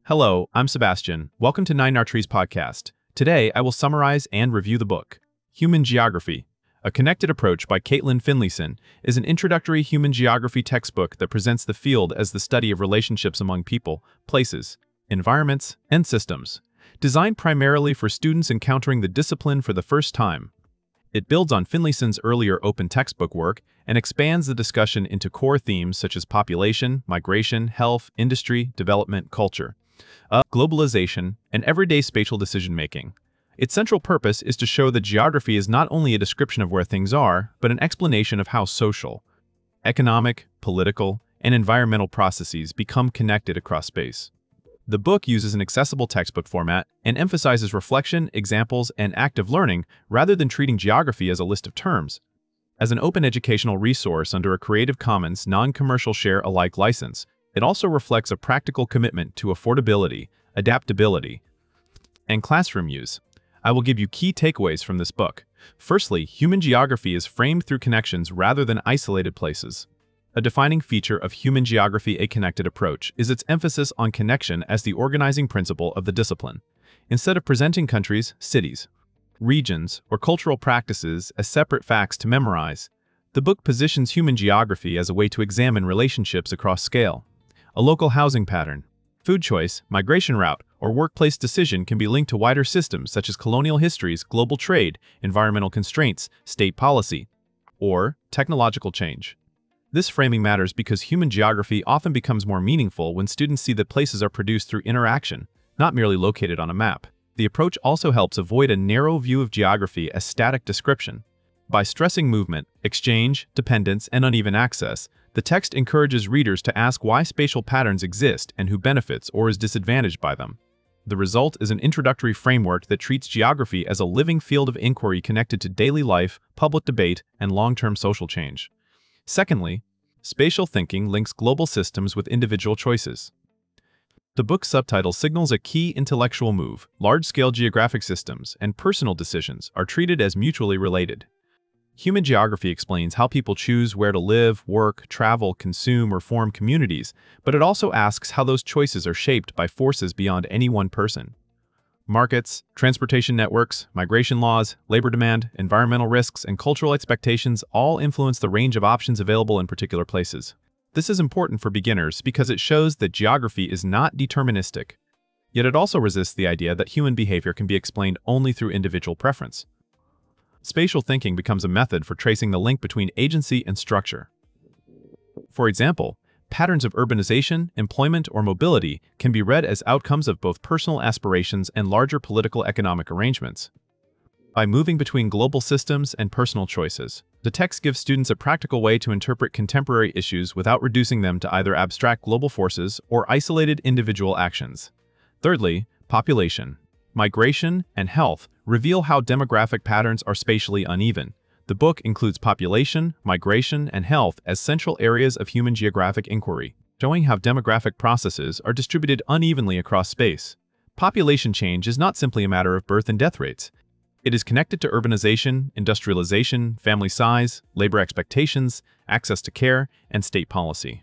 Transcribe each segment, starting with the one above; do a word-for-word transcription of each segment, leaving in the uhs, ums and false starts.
Hello, I'm Sebastian. Welcome to Nine Arteries Podcast. Today, I will summarize and review the book. Human Geography, A Connected Approach by Caitlin Finlayson, is an introductory human geography textbook that presents the field as the study of relationships among people, places, environments, and systems. Designed primarily for students encountering the discipline for the first time, it builds on Finlayson's earlier open textbook work and expands the discussion into core themes such as population, migration, health, industry, development, culture, uh, globalization, and everyday spatial decision-making. Its central purpose is to show that geography is not only a description of where things are, but an explanation of how social, economic, political, and environmental processes become connected across space. The book uses an accessible textbook format and emphasizes reflection, examples, and active learning rather than treating geography as a list of terms. As an open educational resource under a Creative Commons non-commercial share-alike license, it also reflects a practical commitment to affordability, adaptability, and classroom use. I will give you key takeaways from this book. Firstly, human geography is framed through connections rather than isolated places. A defining feature of human geography, a connected approach, is its emphasis on connection as the organizing principle of the discipline. Instead of presenting countries, cities, regions, or cultural practices as separate facts to memorize, the book positions human geography as a way to examine relationships across scale. A local housing pattern, food choice, migration route, or workplace decision can be linked to wider systems such as colonial histories, global trade, environmental constraints, state policy, or technological change. This framing matters because human geography often becomes more meaningful when students see that places are produced through interaction, not merely located on a map. The approach also helps avoid a narrow view of geography as static description. By stressing movement, exchange, dependence, and uneven access, the text encourages readers to ask why spatial patterns exist and who benefits or is disadvantaged by them. The result is an introductory framework that treats geography as a living field of inquiry connected to daily life, public debate, and long-term social change. Secondly, spatial thinking links global systems with individual choices. The book's subtitle signals a key intellectual move. Large-scale geographic systems and personal decisions are treated as mutually related. Human geography explains how people choose where to live, work, travel, consume, or form communities, but it also asks how those choices are shaped by forces beyond any one person. Markets, transportation networks, migration laws, labor demand, environmental risks, and cultural expectations all influence the range of options available in particular places. This is important for beginners because it shows that geography is not deterministic, yet it also resists the idea that human behavior can be explained only through individual preference. Spatial thinking becomes a method for tracing the link between agency and structure. For example, patterns of urbanization, employment, or mobility can be read as outcomes of both personal aspirations and larger political economic arrangements. By moving between global systems and personal choices, the text gives students a practical way to interpret contemporary issues without reducing them to either abstract global forces or isolated individual actions. Thirdly, population, migration, and health reveal how demographic patterns are spatially uneven. The book includes population, migration, and health as central areas of human geographic inquiry, showing how demographic processes are distributed unevenly across space. Population change is not simply a matter of birth and death rates. It is connected to urbanization, industrialization, family size, labor expectations, access to care, and state policy.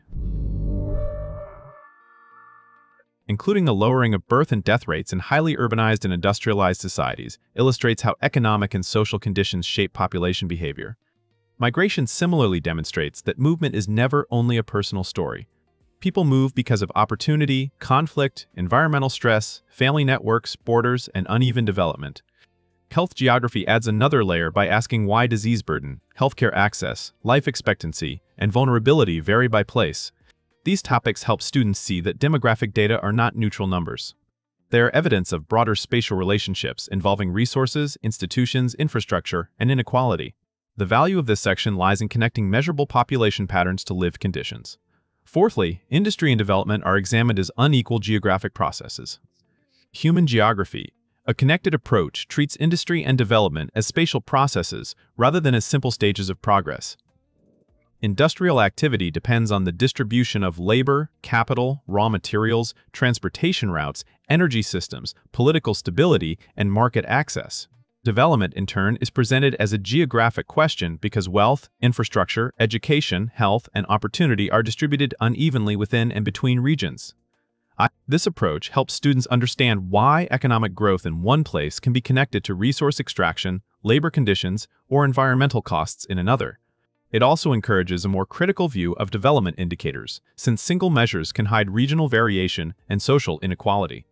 Including the lowering of birth and death rates in highly urbanized and industrialized societies, illustrates how economic and social conditions shape population behavior. Migration similarly demonstrates that movement is never only a personal story. People move because of opportunity, conflict, environmental stress, family networks, borders, and uneven development. Health geography adds another layer by asking why disease burden, healthcare access, life expectancy, and vulnerability vary by place. These topics help students see that demographic data are not neutral numbers. They are evidence of broader spatial relationships involving resources, institutions, infrastructure, and inequality. The value of this section lies in connecting measurable population patterns to lived conditions. Fourthly, industry and development are examined as unequal geographic processes. Human geography, a connected approach, treats industry and development as spatial processes rather than as simple stages of progress. Industrial activity depends on the distribution of labor, capital, raw materials, transportation routes, energy systems, political stability, and market access. Development, in turn, is presented as a geographic question because wealth, infrastructure, education, health, and opportunity are distributed unevenly within and between regions. This approach helps students understand why economic growth in one place can be connected to resource extraction, labor conditions, or environmental costs in another. It also encourages a more critical view of development indicators, since single measures can hide regional variation and social inequality.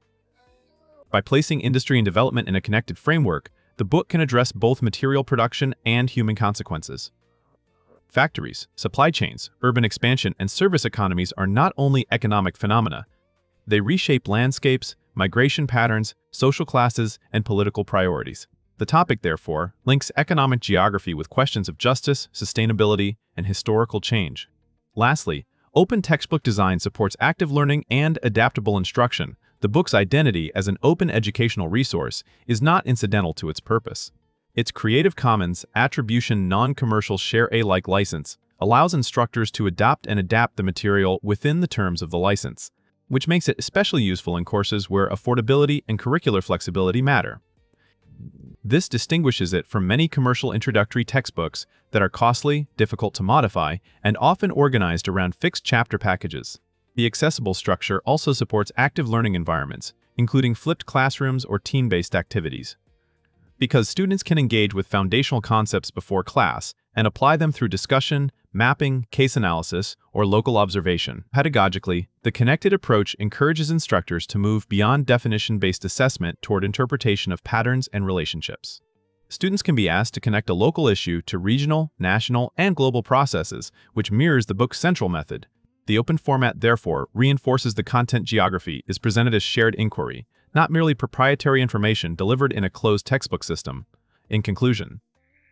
By placing industry and development in a connected framework, the book can address both material production and human consequences. Factories, supply chains, urban expansion, and service economies are not only economic phenomena. They reshape landscapes, migration patterns, social classes, and political priorities. The topic, therefore, links economic geography with questions of justice, sustainability, and historical change. Lastly, open textbook design supports active learning and adaptable instruction. The book's identity as an open educational resource is not incidental to its purpose. Its Creative Commons Attribution Non-Commercial Share Alike license allows instructors to adopt and adapt the material within the terms of the license, which makes it especially useful in courses where affordability and curricular flexibility matter. This distinguishes it from many commercial introductory textbooks that are costly, difficult to modify, and often organized around fixed chapter packages. The accessible structure also supports active learning environments, including flipped classrooms or team-based activities. Because students can engage with foundational concepts before class and apply them through discussion, mapping, case analysis, or local observation. Pedagogically, the connected approach encourages instructors to move beyond definition-based assessment toward interpretation of patterns and relationships. Students can be asked to connect a local issue to regional, national, and global processes, which mirrors the book's central method. The open format, therefore, reinforces the content geography is presented as shared inquiry, not merely proprietary information delivered in a closed textbook system. In conclusion,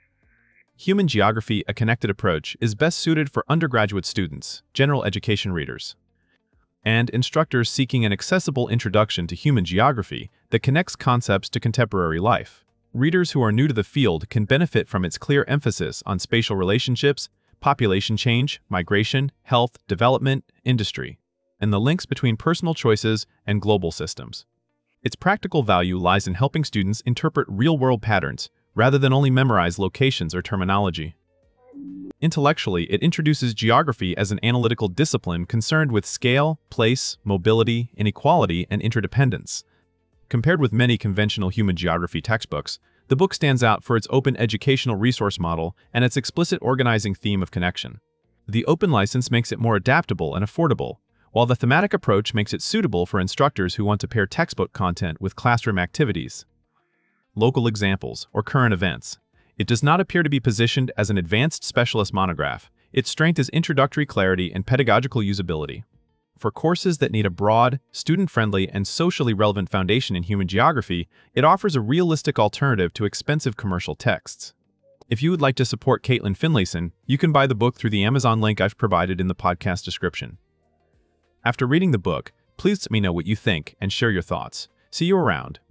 Human Geography, a Connected Approach, is best suited for undergraduate students, general education readers, and instructors seeking an accessible introduction to human geography that connects concepts to contemporary life. Readers who are new to the field can benefit from its clear emphasis on spatial relationships, population change, migration, health, development, industry, and the links between personal choices and global systems. Its practical value lies in helping students interpret real-world patterns, rather than only memorize locations or terminology. Intellectually, it introduces geography as an analytical discipline concerned with scale, place, mobility, inequality, and interdependence. Compared with many conventional human geography textbooks, the book stands out for its open educational resource model and its explicit organizing theme of connection. The open license makes it more adaptable and affordable, while the thematic approach makes it suitable for instructors who want to pair textbook content with classroom activities. Local examples, or current events. It does not appear to be positioned as an advanced specialist monograph. Its strength is introductory clarity and pedagogical usability. For courses that need a broad, student-friendly, and socially relevant foundation in human geography, it offers a realistic alternative to expensive commercial texts. If you would like to support Caitlin Finlayson, you can buy the book through the Amazon link I've provided in the podcast description. After reading the book, please let me know what you think and share your thoughts. See you around.